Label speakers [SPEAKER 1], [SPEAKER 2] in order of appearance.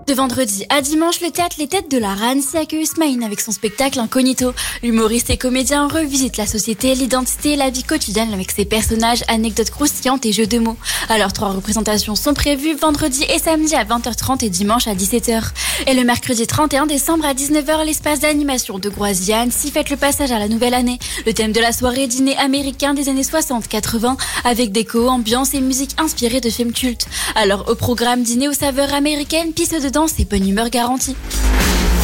[SPEAKER 1] De vendredi à dimanche, le théâtre Les Têtes de la Rancy accueille Smaïn avec son spectacle Incognito. L'humoriste et comédien revisite la société, l'identité et la vie quotidienne avec ses personnages, anecdotes croustillantes et jeux de mots. Alors 3 représentations sont prévues vendredi et samedi à 20h30 et dimanche à 17h. Et le mercredi 31 décembre à 19h, l'espace d'animation de Groisy à Annecy fête le passage à la nouvelle année. Le thème de la soirée, dîner américain des années 60-80 avec déco, ambiance et musique inspirée de films cultes. Alors au programme, dîner aux saveurs américaines, piste de danse et bonne humeur garantie.